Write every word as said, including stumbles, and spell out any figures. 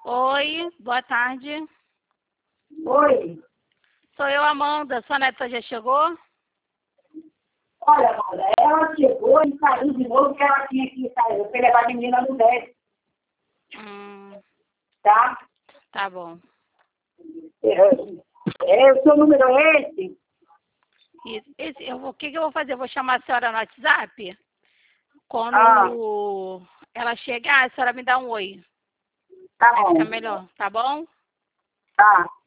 Oi, boa tarde. Oi. Sou eu, Amanda. Sua neta já chegou? Olha, Amanda, ela chegou e saiu de novo porque ela tinha que sair. Eu fui levar a menina no médico, Hum, tá? tá bom. É, é, o seu número é esse? Isso, esse, eu vou, o que, que eu vou fazer? Eu vou chamar a senhora no WhatsApp. Quando Ah, ela chegar, a senhora me dá um oi. tá Aí fica bom. melhor, tá bom? Tá.